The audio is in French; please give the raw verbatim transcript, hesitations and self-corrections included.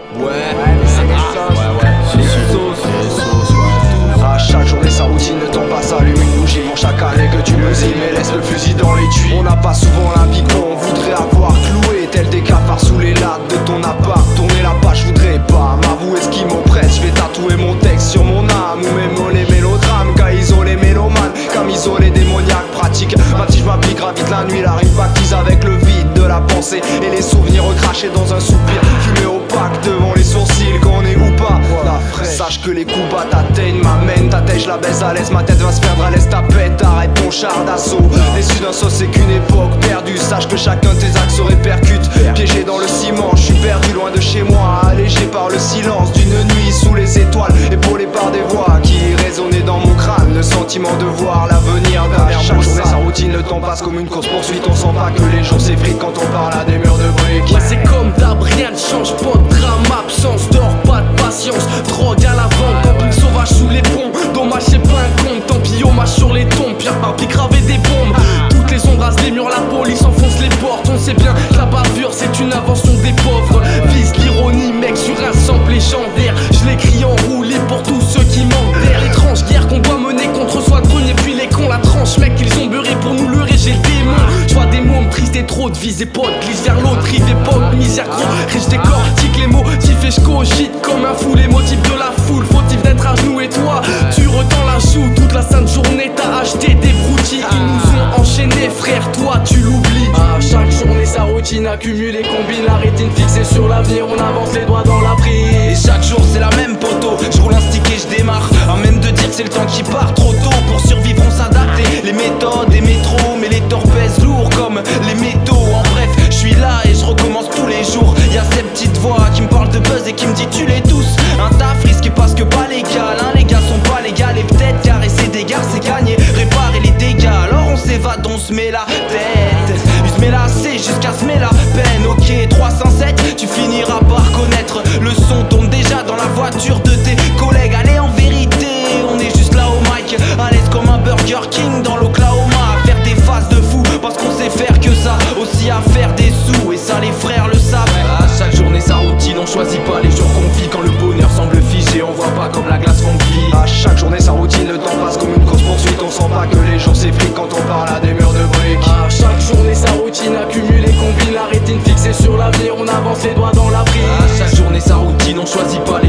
Ouais, ouais, c'est ça. Ouais, ouais, c'est sauce, c'est sauce, ouais. À chaque journée sa routine, le temps passe, allume une bougie pour chaque année que tu me ziles, mais laisse le fusil dans les tuyaux. On n'a pas souvent la vie qu'on voudrait avoir cloué, tel des cafards sous les lattes de ton appart. Tourner la page, je voudrais pas m'avouer ce qui m'oppresse. Je vais tatouer mon texte sur mon âme ou même les mélodrames, qu'à isoler mélomanes, comme isoler démoniaques pratiques. Ma tige m'applique, gravite la nuit, la rime baptise avec le vide de la pensée et les souvenirs recrachés dans un soupir. Fumé opaque devant les sourcils, qu'on est ou pas. Sache que les coups bas t'atteignent, m'amènent, ta tête je la baisse à l'aise, ma tête va se perdre à l'aise, ta pète, arrête ton char d'assaut. Déçu d'un saut, c'est qu'une époque perdue. Sache que chacun de tes actes se répercute. Piégé dans le ciment, je suis perdu loin de chez moi, allégé par le silence d'une nuit sous les étoiles, épaulé par des voix qui résonnaient dans mon crâne. Le sentiment de voir l'avenir derrière chaque journée sa routine, le temps passe comme une course poursuite. On sent pas que les jours s'effritent quand on parle à des murs de briques. Ouais, c'est comme d'hab, rien ne change, pas de drame, absence d'or, pas de patience, drogue à la vente, camping sauvage sous les ponts. Dommage c'est pas un compte, tant pis hommage sur les tombes, pierre papier gravé des bombes. Toutes les ombres rasent les murs, la police enfonce les portes. On sait bien que la bavure c'est une invention des pauvres. Vise l'ironie mec sur un sample légendaire. Je l'écris en roulé pour tous ceux qui manquent d'air. L'étrange guerre qu'on doit mener contre soi le premier puis les cons. La tranche mec qu'ils ont beurré pour nous leurrer, j'ai le démon. Je vois des mômes tristes et trop de vies et potes, glisse vers l'autre, rive époque, misère gros, riche décortique les mots, tif et j'cogite comme un fou les motifs de la foule, fautif d'être à genoux et toi, tu retends la joue, toute la sainte journée t'as acheté des broutilles, ils nous ont enchaînés frère, toi tu l'oublies. À chaque journée sa routine accumule et combine, la rétine fixée sur l'avenir, on avance les doigts dans la prise. Et chaque jour c'est la même poteau, je roule un stick et je démarre, à même de dire que c'est le temps qui part trop tôt, pour survivre on s'adapte, les méthodes et métros, mais les torts pèsent lourd comme les métaux, en bref, je suis là et je recommence tous les jours. Y'a cette petite voix qui me parle de buzz et qui me dit tu les tous. Un taf risqué parce que pas légal, hein, les gars sont pas légaux et peut-être caresser des gares c'est gagner, réparer les dégâts. Alors on s'évade, on se met la tête, il se met la C jusqu'à se met la peine. Ok trois cent sept, tu finiras par connaître, le son tourne déjà dans la voiture de tes collègues. Allez en vérité, on est juste là au mic, à l'aise comme un Burger King dans l'Oklahoma, à faire des phases de fou parce qu'on sait faire que ça, aussi à faire des sous et ça les frères le savent. À chaque journée sa routine, on choisit pas les jours qu'on vit. Quand le bonheur semble figé, on voit pas comme la glace fondue. À chaque journée sa routine, le temps passe comme une course poursuite. On sent pas que les jours s'effritent quand on parle à des murs de briques. À chaque journée sa routine accumule et combine, la rétine fixée sur l'avenir, on avance les doigts dans la prise. À chaque journée sa routine, on choisit pas les